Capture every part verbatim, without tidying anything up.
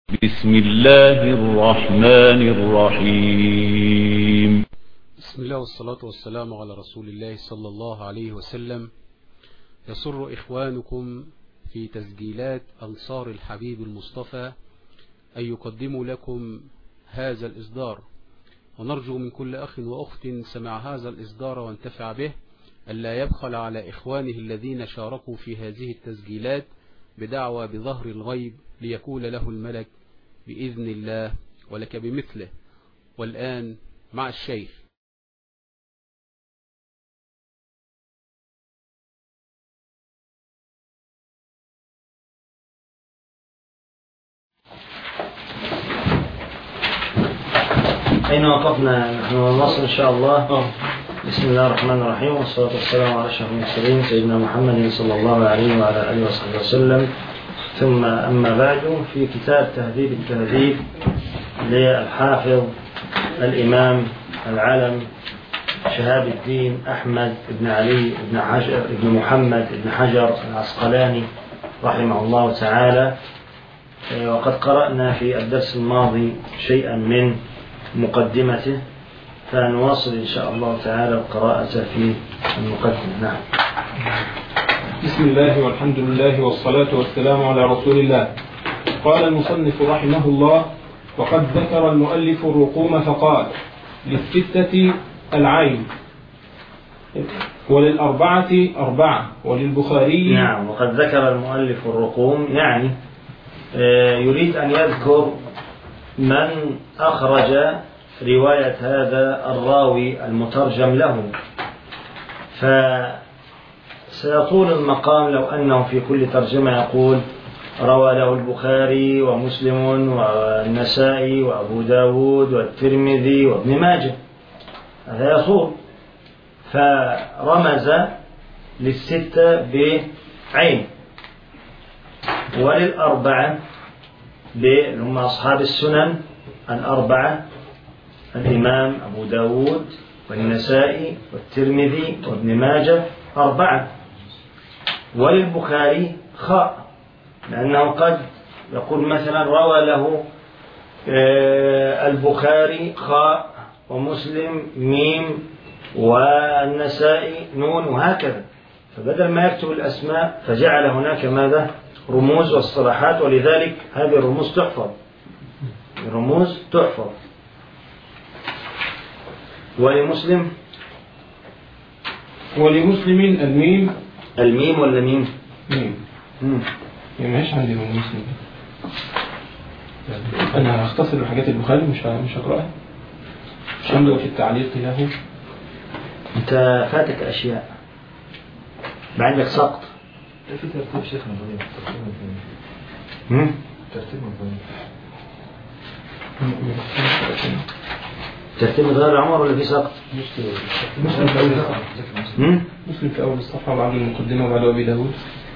بسم الله الرحمن الرحيم. بسم الله والصلاة والسلام على رسول الله صلى الله عليه وسلم. يسر إخوانكم في تسجيلات أنصار الحبيب المصطفى أن يقدموا لكم هذا الإصدار، ونرجو من كل أخ وأخت سمع هذا الإصدار وانتفع به ألا يبخل على إخوانه الذين شاركوا في هذه التسجيلات بدعوى بظهر الغيب ليكون له الملك بإذن الله ولك بمثله. والآن مع الشيخ. أين وقفنا؟ نحن نواصل إن شاء الله. بسم الله الرحمن الرحيم، والصلاة والسلام على أشرف المرسلين سيدنا محمد صلى الله عليه وعلى آله وصحبه وسلم. ثم أما بعد، في كتاب تهذيب التهذيب للحافظ الإمام العالم شهاب الدين أحمد بن علي بن حجر بن محمد بن حجر العسقلاني رحمه الله تعالى. وقد قرأنا في الدرس الماضي شيئا من مقدمته، فنواصل إن شاء الله تعالى القراءة في المقدمة. نعم. بسم الله والحمد لله والصلاة والسلام على رسول الله. قال المصنف رحمه الله: وقد ذكر المؤلف الرقوم فقال: للستة العين، وللأربعة أربعة، وللبخاري. نعم. وقد ذكر المؤلف الرقوم، يعني يريد أن يذكر من أخرج رواية هذا الراوي المترجم له، فسيطول المقام لو أنه في كل ترجمة يقول روى له البخاري ومسلم والنسائي وأبو داود والترمذي وابن ماجه، هذا يطول. فرمز للستة بعين، وللأربعة هم أصحاب السنن الأربعة: الإمام أبو داود والنسائي والترمذي وابن ماجه، أربعة. وللبخاري خاء، لأنه قد يقول مثلا روى له البخاري خاء، ومسلم ميم، والنسائي نون، وهكذا. فبدل ما يكتب الأسماء فجعل هناك ماذا؟ رموز واصطلاحات، ولذلك هذه الرموز تحفظ، الرموز تحفظ. ولمسلم ولمسلم الميم. الميم ولا ميم؟ ميم. مم. يعني مش عندي من مسلم. أنا هختصر الحاجات البخاري، مش مش هقرأها، مش عنده في التعليق له. أنت فاتك أشياء، عندك سقط في ترتيب شيخنا ضريب. هم؟ ترتيب ضريب. ترتيب غير عمر ولا في سقط؟ مسلم في أول الصفحة. مسلم في أول الصفحة وبعد المقدمة وبعد أبي داود.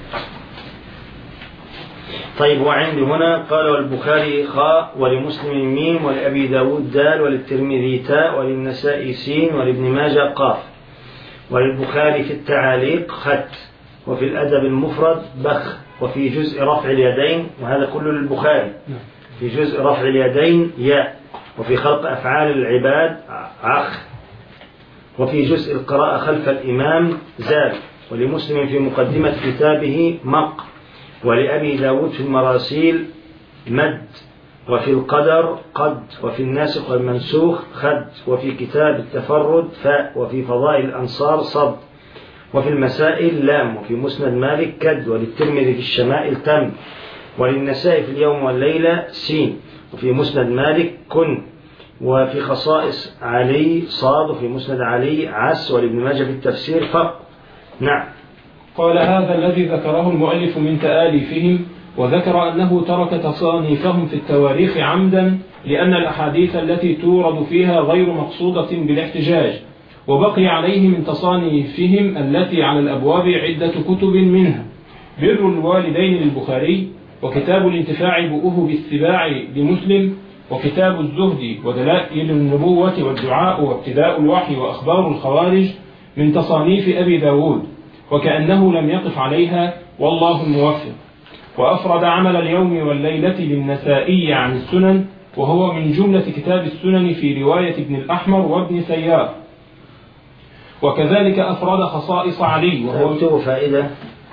طيب، وعندي هنا قال: والبخاري خاء، ولمسلم ميم، ولأبي داود دال، وللترمذي تاء، وللنسائي سين، ولابن ماجه قاف. وللبخاري في التعاليق خط، وفي الأدب المفرد بخ، وفي جزء رفع اليدين، وهذا كله للبخاري، في جزء رفع اليدين ياء، وفي خلق أفعال العباد عخ، وفي جزء القراءة خلف الإمام زال. ولمسلم في مقدمة كتابه مق، ولأبي داود في المراسيل مد، وفي القدر قد، وفي الناسخ والمنسوخ خد، وفي كتاب التفرد فاء، وفي فضائل الأنصار صد، وفي المسائل لام، وفي مسند مالك كد، وللترمذي في الشمائل تم، وللنسائي في اليوم والليلة سين، وفي مسند مالك كن، وفي خصائص علي صاد، وفي مسند علي عس، ولابن ماجه في التفسير فق. نعم. قال: هذا الذي ذكره المؤلف من تآليفهم، وذكر أنه ترك تصانيفهم في التواريخ عمدا لأن الأحاديث التي تورد فيها غير مقصودة بالاحتجاج، وبقي عليه من تصانيفهم التي على الأبواب عدة كتب، منها بر الوالدين للبخاري، وكتاب الانتفاع بأهب السباع لمسلم، وكتاب الزهد ودلائل النبوة والدعاء وابتداء الوحي وأخبار الخوارج من تصانيف أبي داود، وكأنه لم يقف عليها، والله الموفق. وأفرد عمل اليوم والليلة للنسائي عن السنن، وهو من جملة كتاب السنن في رواية ابن الأحمر وابن سيار. وكذلك أفرد خصائص علي، وهو أكتب فائدة: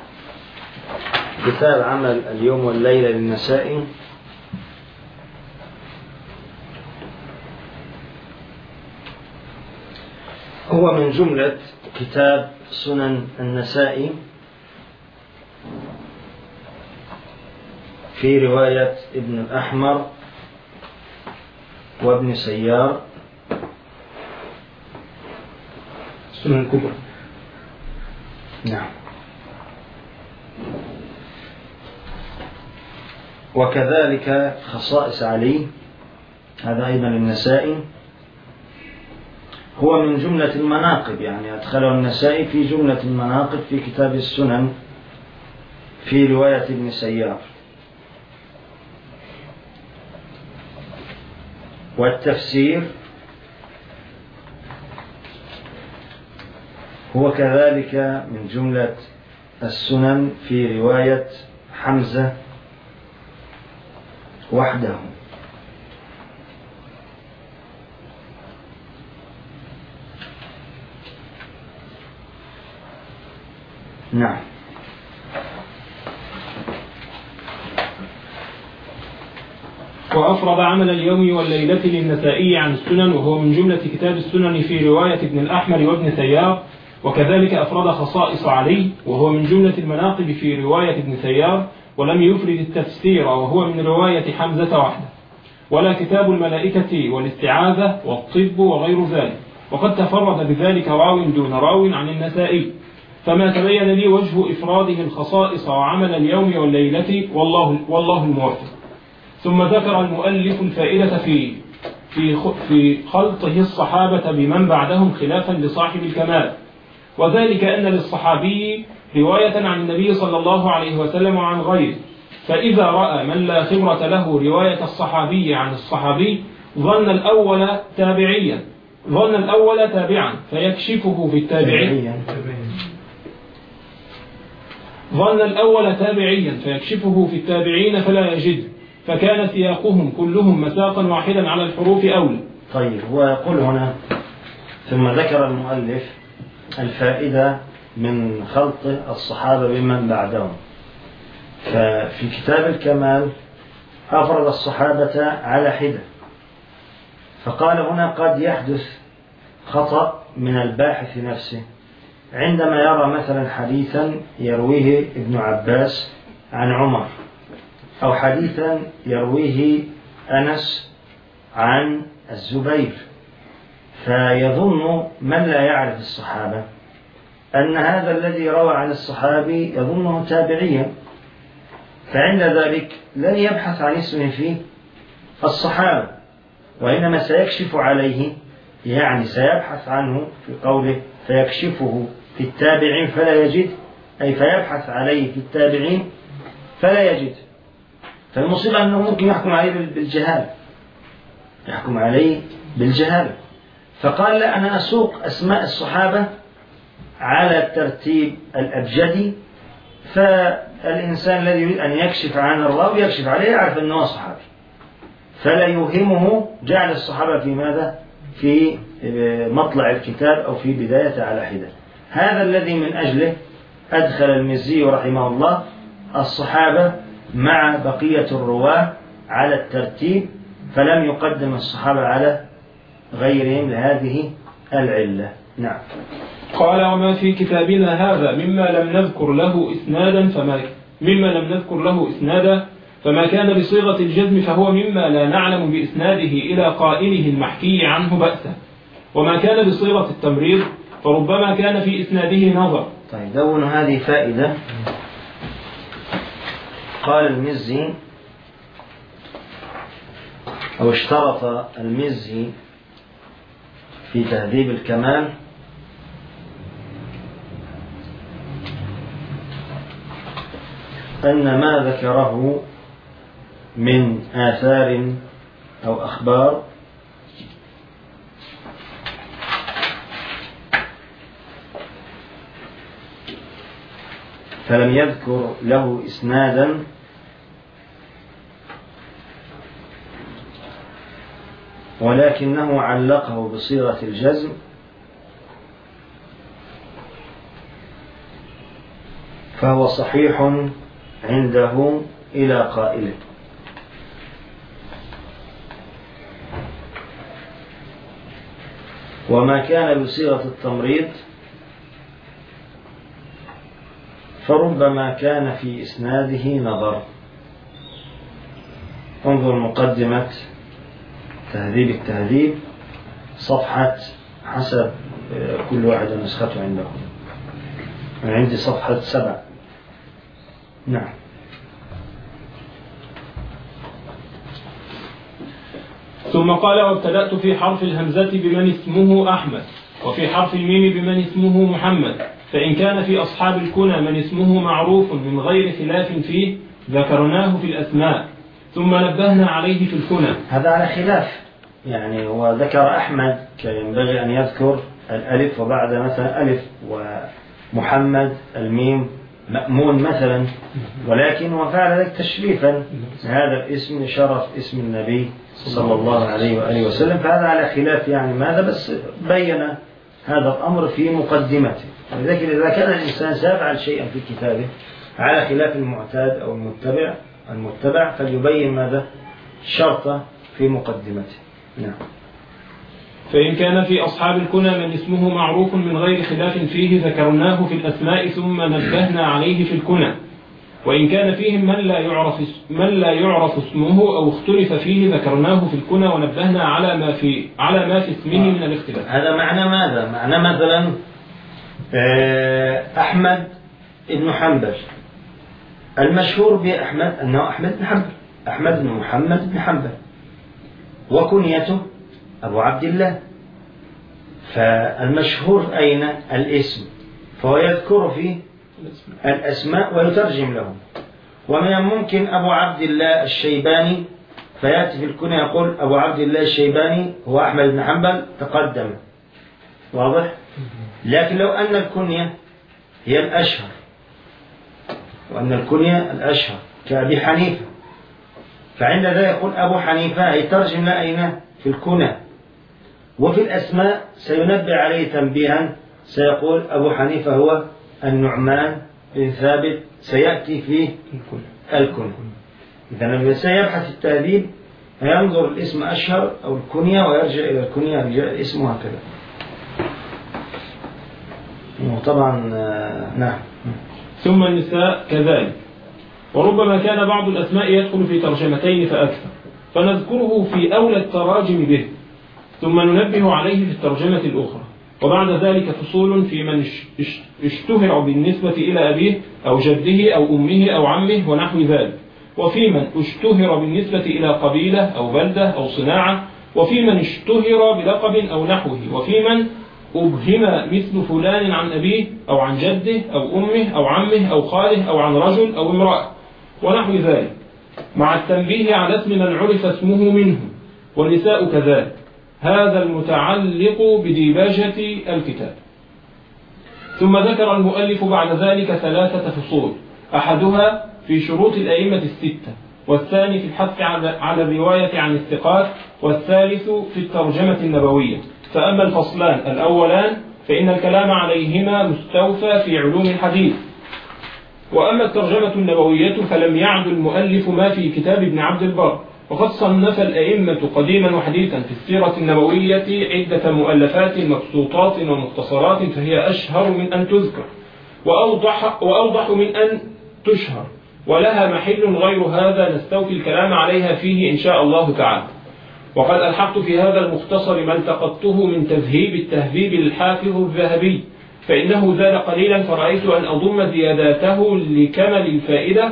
كتاب عمل اليوم والليلة للنسائي هو من جملة كتاب سنن النسائي في رواية ابن الأحمر وابن سيار. السنن الكبرى. نعم. وكذلك خصائص علي، هذا أيضا النسائي، هو من جملة المناقب، يعني أدخله النسائي في جملة المناقب في كتاب السنن في رواية ابن سيار. والتفسير هو كذلك من جملة السنن في رواية حمزة وحده. نعم. وأفرد عمل اليوم والليلة للنسائي عن السنن، وهو من جملة كتاب السنن في رواية ابن الأحمر وابن سيار. وكذلك أفرد خصائص علي، وهو من جملة المناقب في رواية ابن سيار، ولم يفرد التفسير، وهو من رواية حمزة وحده، ولا كتاب الملائكة والاستعاذة والطب وغير ذلك. وقد تفرد بذلك راو دون راو عن النسائي، فما تبين لي وجه إفراده الخصائص وعمل اليوم والليلة، والله, والله الموفق. ثم ذكر المؤلف الفائدة في في في خلطه الصحابة بمن بعدهم خلافا لصاحب الكمال، وذلك أن للصحابي رواية عن النبي صلى الله عليه وسلم وعن غيره، فإذا رأى من لا خبرة له رواية الصحابي عن الصحابي ظن الأول تابعيا ظن الأول تابعا فيكشفه في التابعين ظن الأول تابعيا فيكشفه في التابعين فلا يجد، فكان سياقهم كلهم مساقا واحدا على الحروف أولى. طيب، هو يقول هنا: ثم ذكر المؤلف الفائدة من خلط الصحابة بمن بعدهم. ففي كتاب الكمال أفرد الصحابة على حدة، فقال هنا: قد يحدث خطأ من الباحث نفسه عندما يرى مثلا حديثا يرويه ابن عباس عن عمر، أو حديثا يرويه أنس عن الزبير، فيظن من لا يعرف الصحابة أن هذا الذي روى عن الصحابي يظنه تابعيا، فعند ذلك لن يبحث عن اسمه في الصحابة، وإنما سيكشف عليه، يعني سيبحث عنه في قوله فيكشفه في التابعين فلا يجد، أي فيبحث عليه في التابعين فلا يجد. فالمصيبة أنه ممكن يحكم عليه بالجهال يحكم عليه بالجهال فقال: لا، أنا أسوق أسماء الصحابة على الترتيب الأبجدي، فالإنسان الذي يريد أن يكشف عن الراوي يكشف عليه يعرف أنه صحابي، فلا يوهمه جعل الصحابة في ماذا؟ في مطلع الكتاب أو في بداية على حدة. هذا الذي من أجله أدخل المزي رحمه الله الصحابة مع بقية الرواة على الترتيب، فلم يقدم الصحابة على غيرهم لهذه العلة. نعم. قال: وما في كتابنا هذا مما لم نذكر له إسنادا فما مما لم نذكر له إسنادا فما كان بصيغة الجزم فهو مما لا نعلم بإسناده إلى قائله المحكي عنه بأسا، وما كان بصيغة التمريض فربما كان في إسناده نظر. طيب، دون هذه فائدة. قال المزي أو اشترط المزي في تهذيب الكمال أن ما ذكره من آثار أو أخبار فلم يذكر له إسنادا ولكنه علقه بصيغة الجزم فهو صحيح عنده إلى قائله. وما كان بصيغة التمريض فربما كان في إسناده نظر. انظر مقدمة تهذيب التهذيب صفحة حسب كل واحد نسخته عندكم، من عندي صفحة سبع. نعم. ثم قال: وابتدأت في حرف الهمزة بمن اسمه أحمد، وفي حرف الميم بمن اسمه محمد، فإن كان في أصحاب الكنى من اسمه معروف من غير خلاف فيه ذكرناه في الأسماء ثم نبهنا عليه في الكنى. هذا على خلاف، يعني هو ذكر أحمد ينبغي أن يذكر الألف وبعد مثلا ألف، ومحمد الميم مأمون مثلا، ولكن وفعل ذلك تشريفا هذا الاسم لشرف اسم النبي صلى الله عليه وآله وسلم، فهذا على خلاف يعني ماذا، بس بين هذا الأمر في مقدمته. ولذلك إذا كان الإنسان سيفعل شيئا في كتابه على خلاف المعتاد أو المتبع المتبع فليبين ماذا شرطه في مقدمته. نعم. فإن كان في أصحاب الكنى من اسمه معروف من غير خلاف فيه ذكرناه في الأسماء ثم نبهنا عليه في الكنى، وإن كان فيهم من لا يعرف من لا يعرف اسمه أو اختلف فيه ذكرناه في الكنى ونبهنا على ما في على ما في اسمه من الاختلاف. هذا معنى ماذا؟ معنى مثلا أحمد بن حنبل، المشهور بأحمد أنه أحمد بن حنبل، أحمد بن محمد بن حنبل، وكنيته أبو عبد الله، فالمشهور أين الاسم، فهو يذكر فيه الأسماء ويترجم لهم. ومن الممكن أبو عبد الله الشيباني فيأتي في الكنية يقول أبو عبد الله الشيباني هو أحمد بن حنبل تقدم، واضح؟ لكن لو أن الكنية هي الأشهر، وأن الكنية الأشهر كأبي حنيفة، فعند ذلك يقول أبو حنيفة يترجم لا أين في الكنى، وفي الأسماء سينبه عليه تنبيها سيقول أبو حنيفة هو النعمان بن ثابت، سيأتي فيه الكنى. إذا لما سيبحث التهذيب ينظر الاسم أشهر أو الكنية ويرجع إلى الكنية يرجع الاسم هكذا. وطبعا نعم. ثم النساء كذلك، وربما كان بعض الأسماء يدخل في ترجمتين فأكثر فنذكره في أولى التراجم به ثم ننبه عليه في الترجمة الأخرى، وبعد ذلك فصول في من اشتهر بالنسبة إلى أبيه أو جده أو أمه أو عمه ونحو ذلك، وفي من اشتهر بالنسبة إلى قبيلة أو بلدة أو صناعة، وفي من اشتهر بلقب أو نحوه، وفي من أبهم مثل فلان عن أبيه أو عن جده أو أمه أو عمه أو خاله أو عن رجل أو امرأة ونحو ذلك، مع التنبيه على اسم من عرف اسمه منه. والنساء كذلك. هذا المتعلق بديباجة الكتاب. ثم ذكر المؤلف بعد ذلك ثلاثة فصول، أحدها في شروط الأئمة الستة، والثاني في الحث على الرواية عن الثقات، والثالث في الترجمة النبوية. فأما الفصلان الأولان فإن الكلام عليهما مستوفى في علوم الحديث، وأما الترجمة النبوية فلم يعد المؤلف ما في كتاب ابن عبد البر، وقد صنف الأئمة قديما وحديثا في السيرة النبوية عدة مؤلفات مبسوطات ومختصرات، فهي أشهر من أن تذكر وأوضح, وأوضح من أن تشهر، ولها محل غير هذا نستوفي الكلام عليها فيه إن شاء الله تعالى. وقد ألحقت في هذا المختصر ما التقطته من تذهيب التهذيب للحافظ الذهبي، فإنه زاد قليلا فرأيت أن أضم زياداته لكمل الفائدة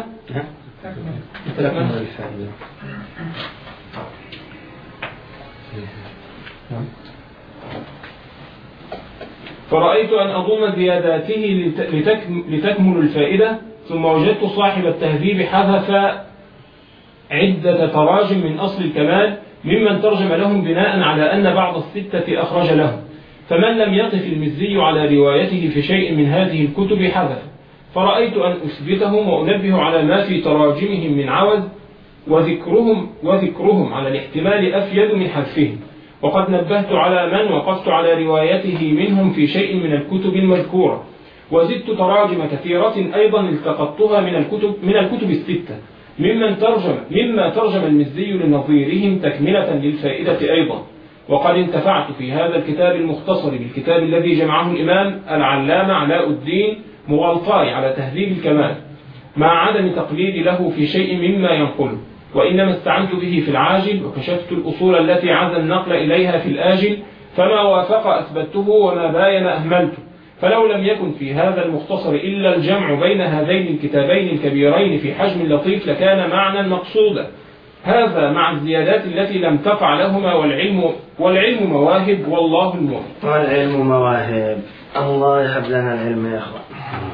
فرأيت أن أضم زياداته لتكمل الفائدة. ثم وجدت صاحب التهذيب حذف عدة تراجم من أصل الكمال ممن ترجم لهم بناء على أن بعض الستة أخرج لهم، فمن لم يقف المزي على روايته في شيء من هذه الكتب حذف، فرأيت أن أثبتهم وأنبه على ما في تراجمهم من عوز، وذكرهم, وذكرهم على الاحتمال أفيد من حذفهم، وقد نبهت على من وقفت على روايته منهم في شيء من الكتب المذكورة، وزدت تراجم كثيرة أيضا التقطتها من الكتب من الكتب الستة ممن ترجم مما ترجم المزي لنظيرهم تكملة للفائدة أيضا. وقد انتفعت في هذا الكتاب المختصر بالكتاب الذي جمعه الإمام العلامة علاء الدين مغلطاي على تهذيب الكمال، مع عدم تقليد له في شيء مما ينقله، وإنما استعنت به في العاجل، وكشفت الأصول التي عزى النقل إليها في الآجل، فما وافق أثبته وما باين أهملته. فلو لم يكن في هذا المختصر إلا الجمع بين هذين الكتابين الكبيرين في حجم لطيف لكان معنى مقصودا، هذا مع الزيادات التي لم تقع لهما، والعلم, والعلم مواهب والله الموفق. والعلم مواهب، الله يهب لنا العلم يا أخوان.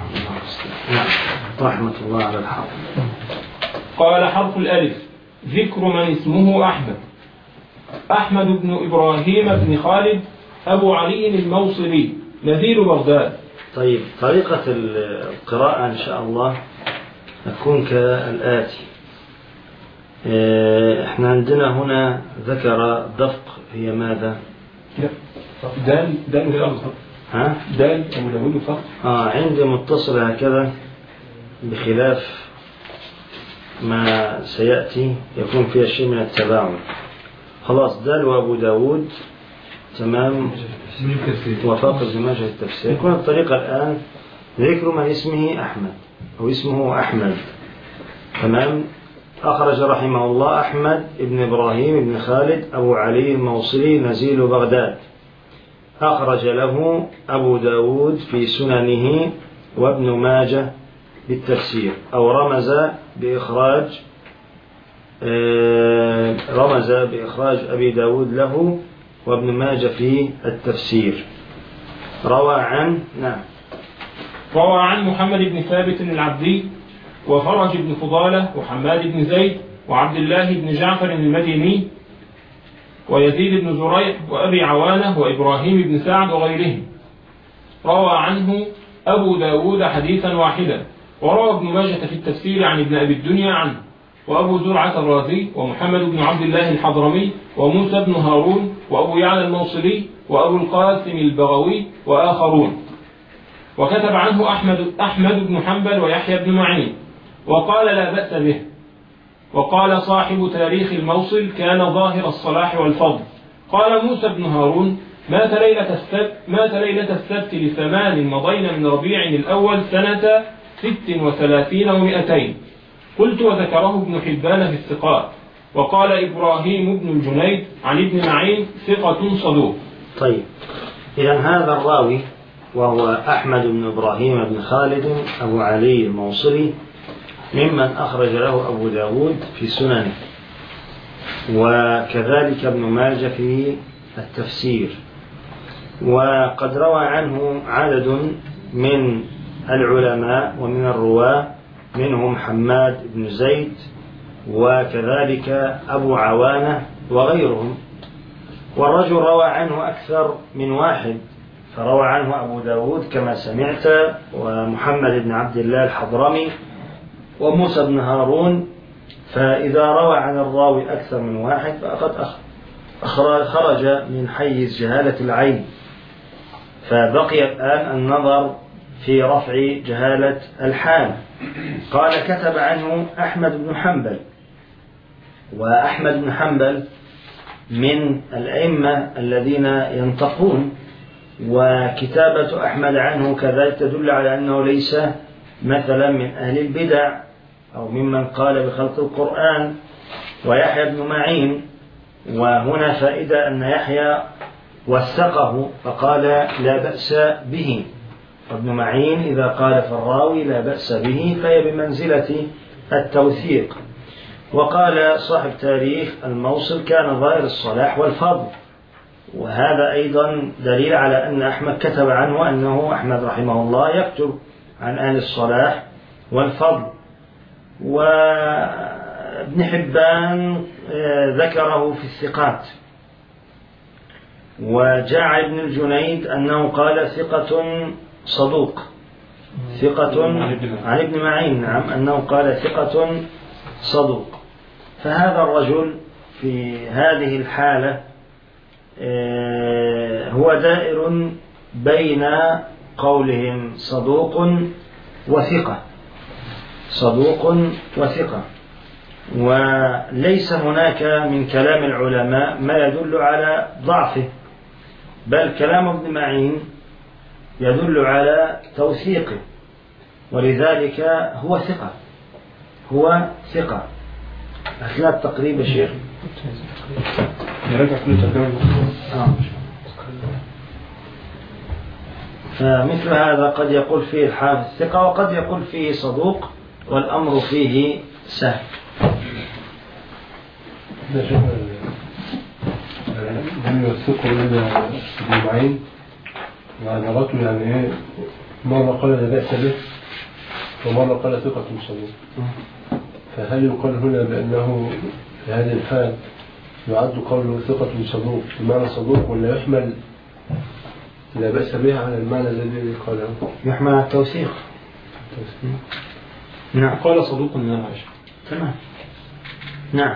رحمة الله على الحافظ. قال حرف الألف ذكر من اسمه أحمد. أحمد بن إبراهيم بن خالد أبو علي الموصلي نزيل بغداد. طيب، طريقة القراءة إن شاء الله تكون كالآتي. احنا عندنا هنا ذكر دفق، هي ماذا؟ دال دال وفق. ها؟ دال أو داود وفق. آه عندي متصل هكذا، بخلاف ما سيأتي يكون فيها شيء من التباعد. خلاص، دال وأبو داود تمام، وفاق ابن ماجه التفسير. يكون الطريقة الآن ذكر من اسمه أحمد أو اسمه أحمد. تمام. أخرج رحمه الله أحمد بن إبراهيم بن خالد أبو علي الموصلي نزيل بغداد. أخرج له أبو داود في سننه وابن ماجه بالتفسير، أو رمز بإخراج رمز بإخراج أبي داود له وابن ماجه في التفسير. روى عن نعم روى عن محمد بن ثابت العبدي وفرج بن فضالة وحماد بن زيد وعبد الله بن جعفر المديني ويزيد بن زريع وأبي عوانة وإبراهيم بن سعد وغيرهم. روى عنه أبو داود حديثا واحدا. وروى ابن ماجة في التفسير عن ابن أبي الدنيا عنه، وأبو زرعة الرازي ومحمد بن عبد الله الحضرمي وموسى بن هارون وأبو يعلى الموصلي وأبو القاسم البغوي وآخرون. وكتب عنه أحمد, أحمد بن حنبل ويحيى بن معين، وقال لا بأس به. وقال صاحب تاريخ الموصل كان ظاهر الصلاح والفضل. قال موسى بن هارون مات ليلة السبت, مات ليلة السبت لثمان مضين من ربيع الأول سنة ست وثلاثين ومئتين. قلت وذكره ابن حبان في الثقات. وقال إبراهيم بن الجنيد عن ابن معين ثقة صدوق. طيب، إذن هذا الراوي وهو أحمد بن إبراهيم بن خالد أبو علي الموصلي ممن أخرج له أبو داود في سننه، وكذلك ابن ماجه في التفسير. وقد روى عنه عدد من العلماء ومن الرواة، منهم حماد بن زيد وكذلك أبو عوانة وغيرهم. والرجل روى عنه أكثر من واحد، فروى عنه أبو داود كما سمعت، ومحمد بن عبد الله الحضرمي وموسى بن هارون. فإذا روى عن الراوي أكثر من واحد فقد خرج من حيز جهالة العين، فبقي الآن النظر في رفع جهالة الحال. قال كتب عنه أحمد بن حنبل، وأحمد بن حنبل من الأئمة الذين ينطقون، وكتابة أحمد عنه كذلك تدل على أنه ليس مثلا من أهل البدع أو ممن قال بخلق القرآن. ويحيى بن معين، وهنا فائدة أن يحيى وثقه فقال لا بأس به، وابن معين إذا قال في الراوي لا بأس به فهي بمنزلة التوثيق. وقال صاحب تاريخ الموصل كان ظاهر الصلاح والفضل، وهذا أيضا دليل على أن أحمد كتب عنه أنه أحمد رحمه الله يكتب عن أهل الصلاح والفضل. وابن حبان ذكره في الثقات. وجاء ابن الجنيد أنه قال ثقة صدوق، ثقة عن ابن معين، نعم، أنه قال ثقة صدوق. فهذا الرجل في هذه الحالة هو دائر بين قولهم صدوق وثقة، صدوق وثقة، وليس هناك من كلام العلماء ما يدل على ضعفه، بل كلام ابن معين يدل على توثيقه، ولذلك هو ثقة، هو ثقة. أثناء التقريب يا شيخ يرجع كل ترجمة. فمثل هذا قد يقول فيه الحافظ ثقة وقد يقول فيه صدوق، والأمر فيه سهل. هم يوثقوا لنا ابن معين وعبارته يعني ايه، مرة قال لا بأس به ومرة قال ثقة صدوق، فهل يقال هنا بأنه في هذه الحال يعد قوله ثقة صدوق بمعنى صدوق، ولا يحمل لا بأس به على المعنى الذي قاله؟ يحمل على التوثيق. نعم. قال صدوق من العشر. تمام. نعم.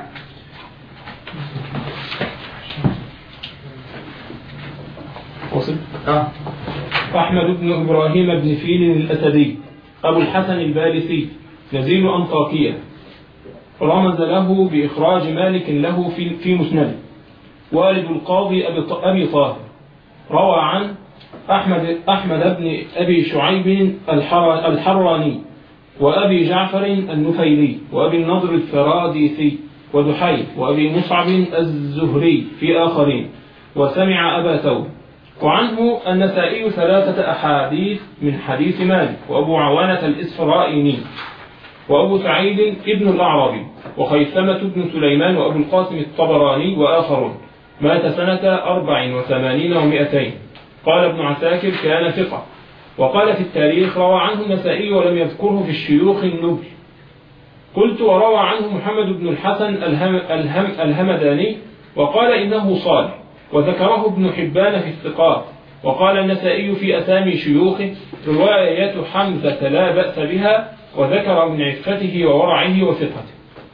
وصل. آه. أحمد بن إبراهيم بن فيل الأسدي أبو الحسن البارسي نزيل أنطاكية، رمز له بإخراج مالك له في في مسنده، والد القاضي أبي طاهر. روى عن أحمد أحمد بن أبي شعيب الحراني، وأبي جعفر النفيلي، وأبي النضر الفراديسي، ودحيل، وأبي مصعب الزهري في آخرين، وسمع أبا ثور. وعنه النسائي ثلاثة أحاديث من حديث مالك، وأبو عوانة الإسفرائيني، وأبو سعيد ابن الأعرابي، وخيثمة بن سليمان، وأبو القاسم الطبراني، وآخرون. مات سنة أربع وثمانين ومئتين. قال ابن عساكر كان ثقة. وقال في التاريخ روى عنه النسائي ولم يذكره في الشيوخ النبل. قلت وروى عنه محمد بن الحسن الهم الهم الهمداني، وقال إنه صالح، وذكره ابن حبان في الثقات. وقال النسائي في أسامي شيوخه رواية حمزة لا بأس بها، وذكر من عفته وورعه وثقته.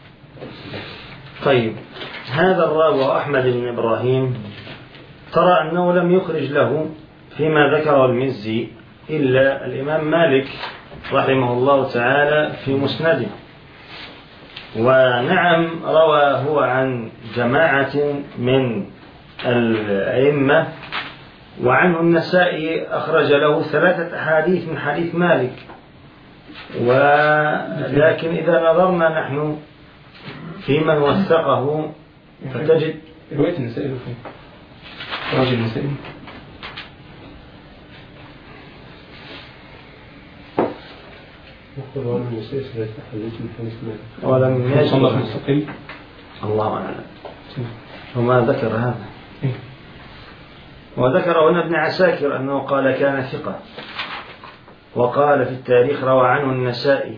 طيب، هذا الراوي أحمد بن إبراهيم ترى أنه لم يخرج له فيما ذكره المزي إلا الإمام مالك رحمه الله تعالى في مسنده، ونعم روى هو عن جماعة من الأئمة، وعنه النسائي أخرج له ثلاثة أحاديث من حديث مالك. ولكن إذا نظرنا نحن في من وثقه فتجد رواية النسائي فين؟ راجل النسائي ولم يصنف مستقل. الله أعلم وما ذكر هذا. وذكر هنا ابن عساكر أنه قال كان ثقة، وقال في التاريخ روى عنه النسائي،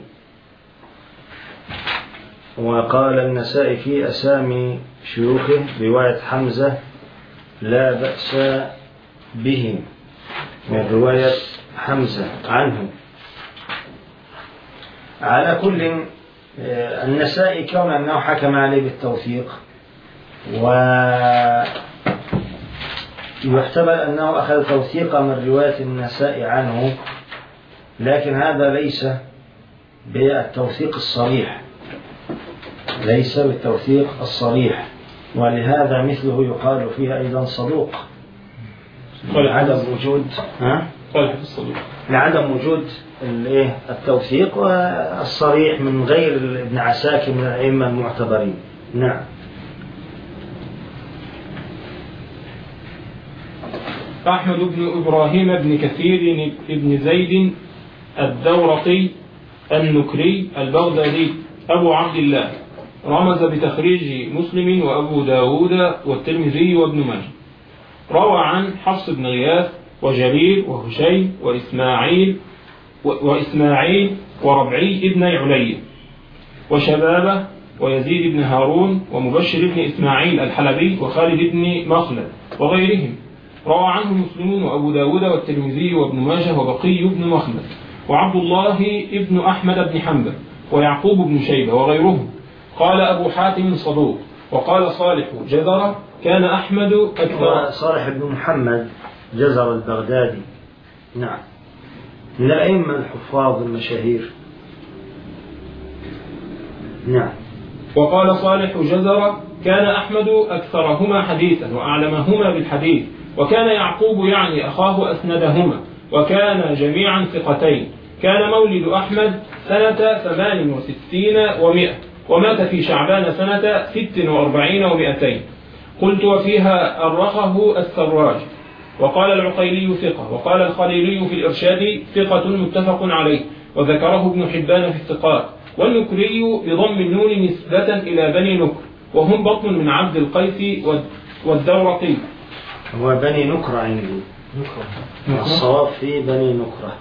وقال النسائي في أسامي شيوخه رواية حمزة لا بأس به، من رواية حمزة عنه. على كل النسائي كون أنه حكم عليه بالتوثيق، ويحتمل أنه أخذ توثيقا من رواية النسائي عنه، لكن هذا ليس بالتوثيق الصريح، ليس بالتوثيق الصريح، ولهذا مثله يقال فيه أيضا صدوق لعدم وجود ها؟ لعدم وجود التوثيق والصريح من غير ابن عساكر من الأئمة المعتبرين. نعم. أحمد بن إبراهيم بن كثير بن زيد الدورقي النكري البغدادي أبو عبد الله، رمز بتخريج مسلم وأبو داود والترمذي وابن ماجه. روى عن حفص بن غياث وجرير وهشيم وإسماعيل وإسماعيل وربعي ابن علي وشبابه ويزيد بن هارون ومبشر بن إسماعيل الحلبي وخالد بن مخلد وغيرهم. روى عنه مسلم وأبو داود والترمذي وابن ماجه وبقي بن مخلد وعبد الله ابن أحمد بن حنبل ويعقوب بن شيبة وغيرهم. قال أبو حاتم صدوق، وقال صالح جزرة كان أحمد أكثر. صالح بن محمد جزر البغدادي، نعم، من الأئمة الحفاظ المشاهير. نعم. وقال صالح جزرة كان أحمد أكثرهما حديثا وأعلمهما بالحديث، وكان يعقوب يعني أخاه أسندهما، وكان جميعا ثقتين. كان مولد أحمد سنة ثمان وستين ومائة، ومات في شعبان سنة ست وأربعين ومائتين. قلت وفيها أرخه السراج. وقال العقيلي ثقة، وقال الخليلي في الإرشاد ثقة متفق عليه، وذكره ابن حبان في الثقات. والنكري بضم النون نسبة إلى بني نكر، وهم بطن من عبد القيس والدورقي. هو بني نكرة عندي، الصواب في بني نكرة.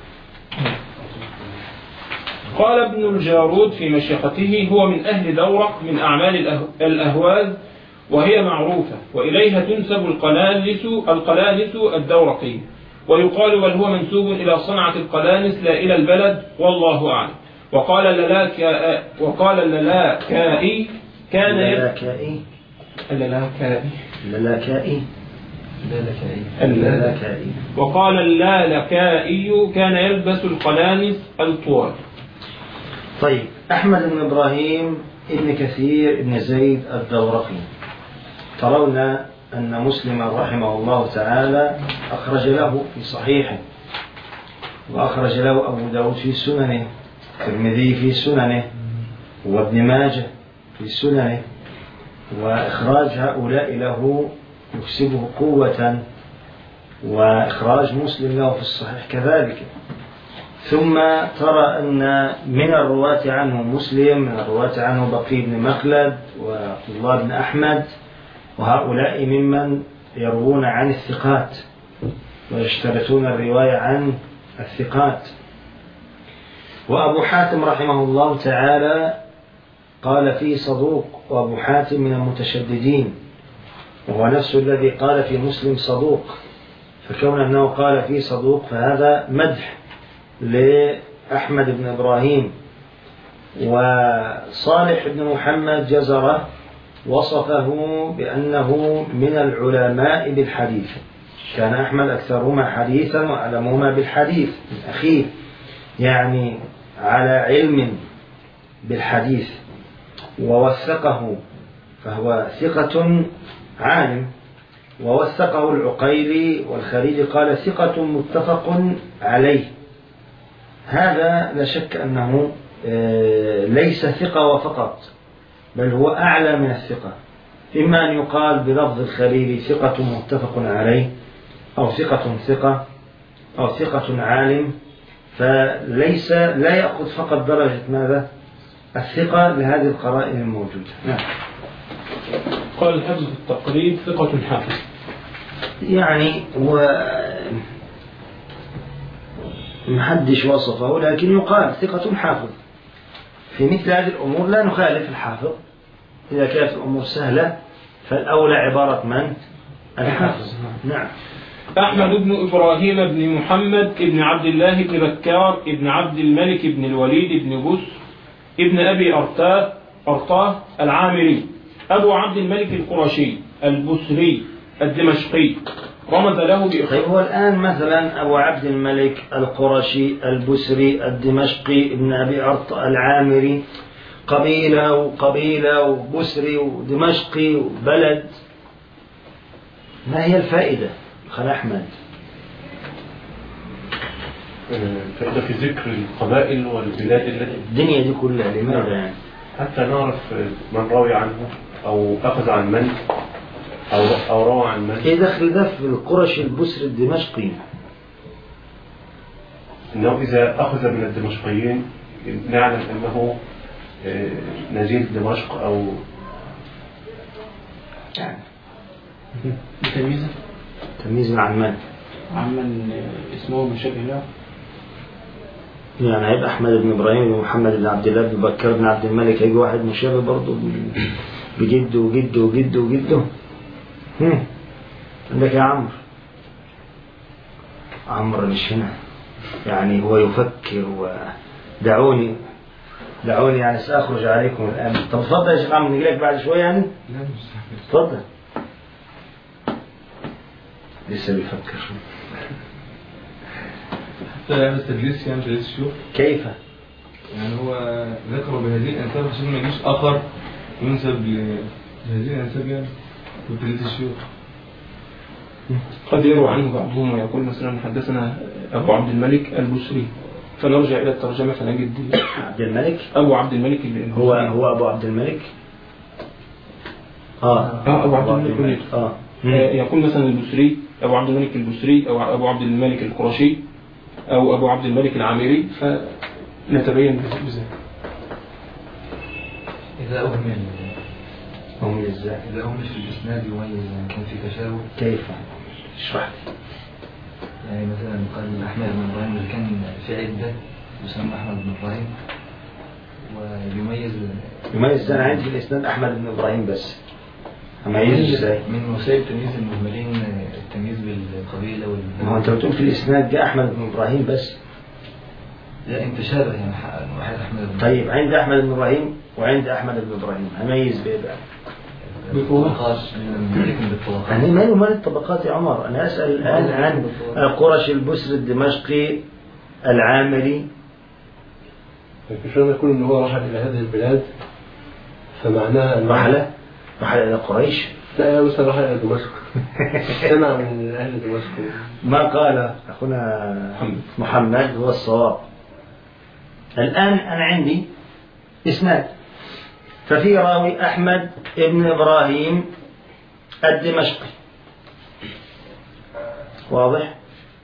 قال ابن الجارود في مشيخته هو من أهل دورق من أعمال الأهواز، وهي معروفة، وإليها تنسب القلانس القلانس الدورقي، ويقال بل هو منسوب إلى صنعة القلانس لا إلى البلد، والله أعلم. وقال الللاكائي وقال الللاكائي كان الللاكائي الللاكائي الللاكائي الللاكائي وقال اللالكائي كان يلبس القلانس الطوال. طيب، أحمد بن إبراهيم ابن كثير ابن زيد الدورقي، ترون أن مسلما رحمه الله تعالى أخرج له في صحيحه، وأخرج له أبو داود في سننه، الترمذي في سننه، وابن ماجه في سننه، وإخراج هؤلاء له يكسبه قوة، وإخراج مسلم له في الصحيح كذلك. ثم ترى أن من الرواة عنه مسلم، من الرواة عنه بقي بن مخلد وعبد الله بن أحمد، وهؤلاء ممن يروون عن الثقات ويشترطون الرواية عن الثقات. وأبو حاتم رحمه الله تعالى قال فيه صدوق، وأبو حاتم من المتشددين، وهو نفس الذي قال في مسلم صدوق، فكون أنه قال فيه صدوق فهذا مدح لأحمد بن إبراهيم. وصالح بن محمد جزرة وصفه بأنه من العلماء بالحديث، كان أحمد أكثرهما حديثا وأعلمهما بالحديث من أخيه، يعني على علم بالحديث، ووثقه، فهو ثقة عالم. ووثقه العقيلي والخليلي قال ثقة متفق عليه. هذا لا شك أنه ليس ثقة وفقط، بل هو أعلى من الثقة. إما أن يقال بلفظ الخليلي ثقة متفق عليه، أو ثقة ثقة، أو ثقة عالم، فليس لا يأخذ فقط درجة ماذا؟ الثقة لهذه القرائن الموجودة. نعم. قال الحفظ في التقريب ثقة حافظ، يعني و محدش وصفه، لكن يقال ثقة حافظ. في مثل هذه الأمور لا نخالف الحافظ، إذا كانت الأمور سهلة فالأولى عبارة من؟ الحافظ. نعم. أحمد بن إبراهيم بن محمد بن عبد الله بن بكار بن عبد الملك بن الوليد بن بس ابن أبي أرطاه أرطاه العامري، أبو عبد الملك القرشي البصري الدمشقي، رمز له بإخلاص. طيب، هو الآن مثلا أبو عبد الملك القرشي البصري الدمشقي ابن أبي أرطاه العامري، قبيلة وقبيلة وبصري ودمشقي وبلد، ما هي الفائدة خال أحمد؟ فإذا في ذكر القبائل والبلاد التي الدنيا دي كلها لماذا يعني؟ حتى نعرف من روي عنه أو أخذ عن من أو أو روى عن من. إيه دخل ده في القرشي البصري الدمشقي؟ إنه إذا أخذ من الدمشقيين نعلم أنه نزيل دمشق أو يعني تمييزا تمييزا عن من؟ عن من اسمه مشابه له، يعني هيبقى أحمد بن إبراهيم بن محمد بن عبد الله بن بكر بن عبد الملك، هيجي واحد مشابه برضه بجده وجده وجده وجده. هم عندك يا عمرو، عمرو مش هنا، يعني هو يفكر. ودعوني دعوني يعني سأخرج عليكم الآن. طب تفضل يا شيخ عم، نجي لك بعد شوية يعني. لا مش تفضل. لسه بيفكر. حتى يعني التدليس يعني تدليس الشيوخ كيف؟ يعني هو ذكروا بهذه الأنساب عشان ما يجيش آخر ينسب لهذه الأنساب يعني وتدليس الشيوخ. قد يروى عنه بعضهم ويقول مثلا حدثنا أبو عبد الملك البصري، فنرجع إلى الترجمة فنجد عبد الملك أبو عبد الملك البصري. هو هو أبو عبد الملك. آه, آه أبو عبد الملك آه. يقول مثلا البصري أبو عبد الملك البصري أو أبو عبد الملك القرشي أو أبو عبد الملك العامري، فنتبين بذلك. إذا أهمل أهمل إزاي؟ إذا أهمل في الإسناد يميز كان في تشابه. كيف؟ اشرح لي. يعني مثلا قال أحمد بن إبراهيم اللي كان في عدة يسمى أحمد بن إبراهيم ويميز يميز. أنا عندي في الإسناد أحمد بن إبراهيم بس. أميز إزاي؟ من وسائل تمييز المهملين التمييز بالقبيلة وال. ما هو أنت بتقول في الإسناد جاء أحمد بن إبراهيم بس. لا أنت شابه يعني واحد أحمد بن. طيب عند أحمد بن إبراهيم وعند أحمد بن إبراهيم هميز بإيه بقى؟ بالطبقات. يعني ما هو مال الطبقات يا عمر؟ أنا أسأل الآن عن القرشي البصري الدمشقي العامري. في شو يقول إنه هو رحل إلى هذه البلاد فمعناها أنه رحلة رحل إلى قريش. لا يا مثلا رحل إلى دمشق. سمع من أهل دمشق. ما قال أخونا محمد هو الصواب. الآن أنا عندي إسناد، ففي راوي أحمد ابن إبراهيم الدمشقي، واضح؟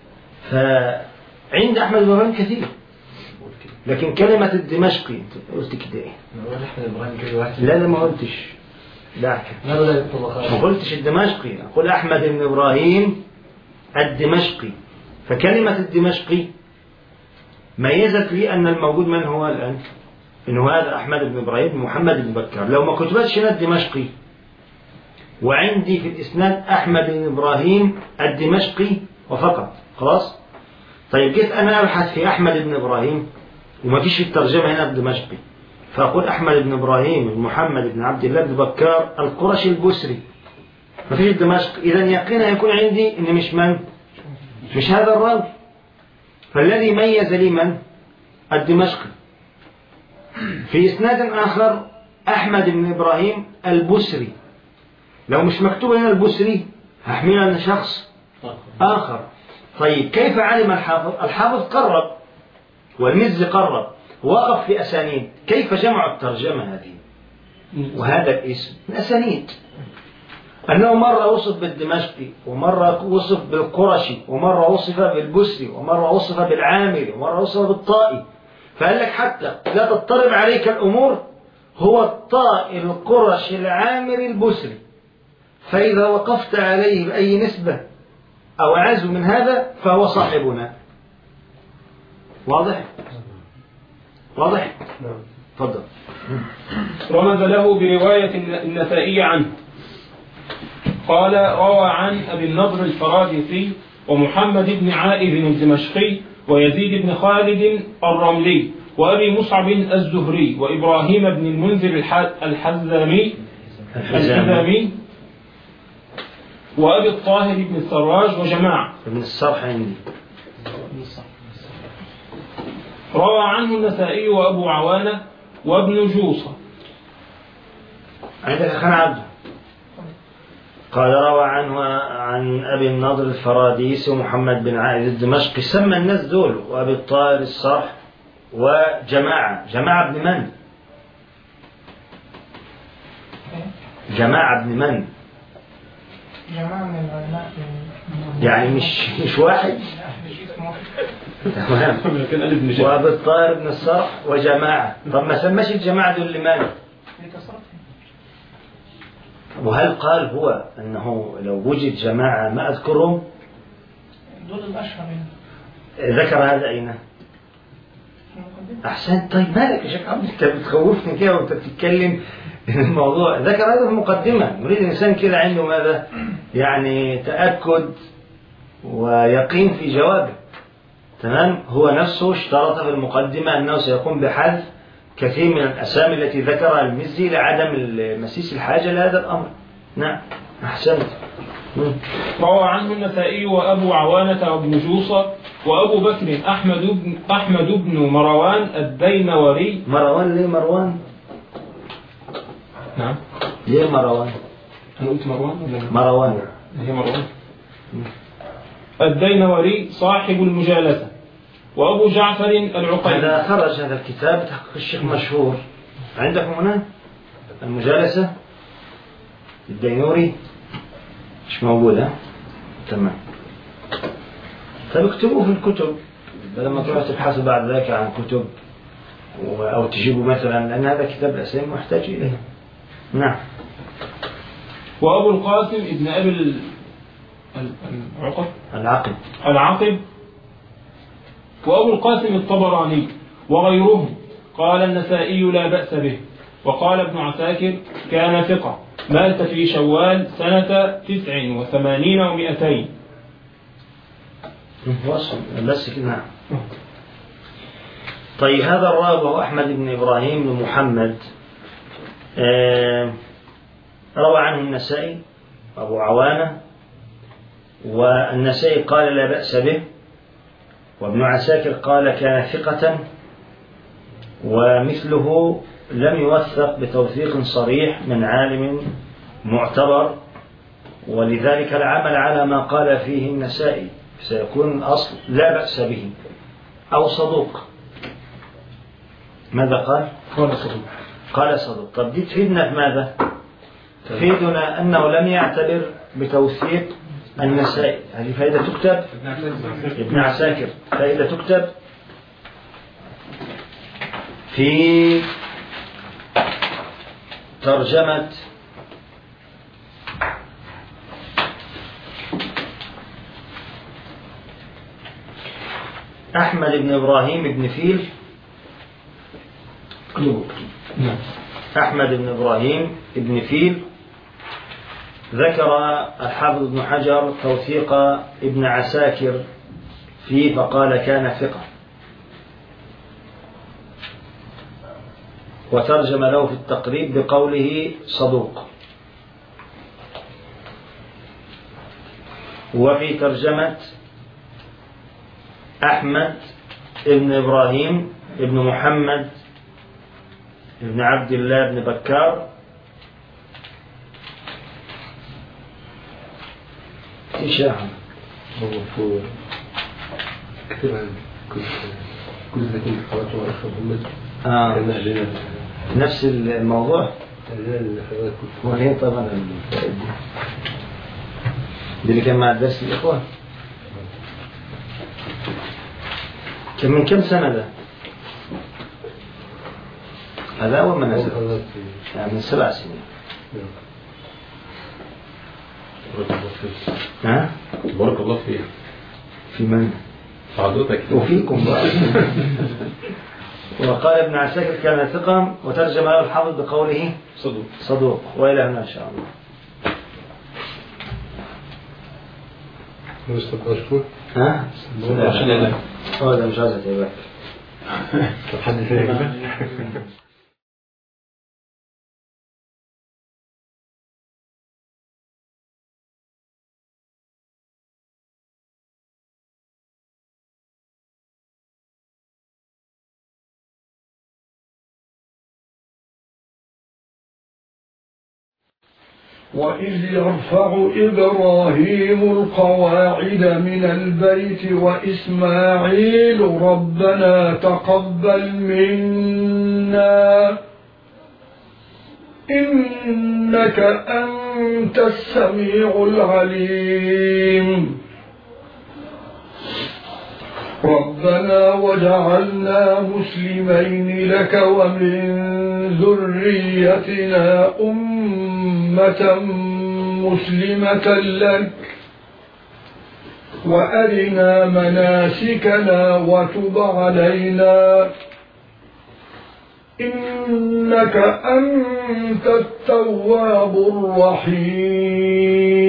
فعند أحمد بن إبراهيم كثير، لكن كلمة الدمشقي قلت كده إيه؟ لا لا ما قلتش. لا ما قلتش الدمشقي، أقول أحمد بن إبراهيم الدمشقي. فكلمة الدمشقي ميزت لي أن الموجود من هو الآن؟ إنه هذا أحمد بن إبراهيم محمد بن بكر. لو ما كتبتش هنا الدمشقي وعندي في الإسناد أحمد بن إبراهيم الدمشقي وفقط خلاص. طيب جيت أنا أبحث في أحمد بن إبراهيم وما فيش في الترجمة هنا الدمشقي، فأقول أحمد بن إبراهيم محمد بن عبد الله بن بكر القرشي البصري، ما فيش الدمشق. إذا يقينا يكون عندي إن مش من مش هذا الراوي. فالذي ميز لي من الدمشقي. في إسناد آخر أحمد بن إبراهيم البصري، لو مش مكتوب هنا البصري هحملها أن شخص آخر. طيب كيف علم الحافظ؟ الحافظ قرب والمز قرب وقف في أسانيد. كيف جمع الترجمة هذه وهذا الاسم الأسانيد؟ أنه مرة وصف بالدمشقي ومرة وصف بالقرشي ومرة وصف بالبصري ومرة وصف بالعامري ومرة وصف بالطائي. فقال لك حتى لا تضطرب عليك الأمور، هو الطائي القرشي العامري البصري، فإذا وقفت عليه بأي نسبة أو أعز من هذا فهو صاحبنا. واضح؟ واضح؟ تفضل. رمز له برواية النسائي عنه قال: روى عن أبي النضر الفراديسي ومحمد بن عائذ الدمشقي ويزيد بن خالد الرملي وأبي مصعب الزهري وإبراهيم بن المنذر الحزامي الحزامي وأبي الطاهر بن السراج وجماعة. ابن الصرح عندي. روى عنه النسائي وأبو عوانة وابن جوصة. عندك خان عبد قال روى عنه عن أبي النضر الفراديسي ومحمد بن عائذ الدمشقي، سمى الناس دول وأبي الطاهر الصرح وجماعة. جماعة ابن من؟ جماعة ابن من؟ جماعة من العلماء يعني مش مش واحد. تمام. وأبي الطاهر بن الصرح وجماعة. طب ما سماش الجماعة دول لمن؟ وهل قال هو أنه لو وجد جماعة ما أذكرهم؟ دول الأشهر. ذكر هذا أين؟ أحسن. طيب مالك يا شيخ عبد، أنت بتخوفني كده وأنت بتتكلم الموضوع. ذكر هذا في المقدمة. نريد الإنسان كده عنده ماذا؟ يعني تأكد ويقين في جوابه. تمام. هو نفسه اشترط في المقدمة أنه سيقوم بحذف كثير من الأسامي التي ذكرها المزي لعدم مسيس الحاجة لهذا الأمر. نعم أحسنت. روى عنه النسائي وأبو عوانة وابن جوصة وأبو بكر أحمد بن, أحمد بن مروان الدينوري. مروان ليه مروان؟ نعم ليه مروان؟ أنا قلت مروان ولا مروان؟ هي مروان. الدينوري صاحب المجالسة. وأبو جعفر العقيلي. هذا خرج هذا الكتاب تحقيق الشيخ مشهور عندكم هنا المجالسة الدينوري مش موجودة. تمام. طيب اكتبوا في الكتب لما تروحوا تبحثوا بعد ذلك عن كتب أو تجيبوا مثلا، لأن هذا كتاب الأسامي محتاج إليه. نعم. وأبو القاسم ابن أبي العقب العقب العقب وأبو القاسم الطبراني وغيرهم. قال النسائي لا بأس به. وقال ابن عساكر كان ثقة مات في شوال سنة تسع وثمانين ومئتين. وصل بس كده. نعم. طيب هذا الراوي هو أحمد بن إبراهيم بن محمد، آه روى عنه النسائي أبو عوانة، والنسائي قال لا بأس به، وابن عساكر قال كان ثقة، ومثله لم يوثق بتوثيق صريح من عالم معتبر، ولذلك العمل على ما قال فيه النسائي سيكون الأصل لا بأس به أو صدوق. ماذا قال؟ قال صدوق. قال صدوق. طب دي تفيدنا بماذا؟ تفيدنا أنه لم يعتبر بتوثيق النسائي. هذه فائدة تكتب ابن عساكر، فائدة تكتب في ترجمة أحمد بن إبراهيم بن فيل. أحمد بن إبراهيم بن فيل ذكر الحافظ ابن حجر توثيق ابن عساكر فيه فقال كان ثقة، وترجم له في التقريب بقوله صدوق. وفي ترجمة أحمد بن إبراهيم بن محمد بن عبد الله بن بكار إشاعة موضوع كثير عن كل كل ذكي قرأته على أخ محمد. آه. كان أهلنا نفس الموضوع. أهلنا حوالي كل وهي طبعا الفائدة دي اللي كان مع الدرس الإخوة. كان من كم سنة ده؟ هذا أول ما نزل يعني من سبع سنين. بارك الله فيك. ها؟ بارك الله فيك. في من؟ حضرتك وفيكم بقى. وقال ابن عساكر كان ثقة، وترجم له الحافظ بقوله صدوق. صدوق. وإلى هنا إن شاء الله. مستقبل ها؟ لا هذا مش عايز أتابعك. حد ثاني. وإذ يرفع إبراهيم القواعد من البيت وإسماعيل ربنا تقبل منا إنك أنت السميع العليم ربنا وجعلنا مسلمين لك ومن ذريتنا أمة مسلمة لك وأرنا مناسكنا وتب علينا إنك أنت التواب الرحيم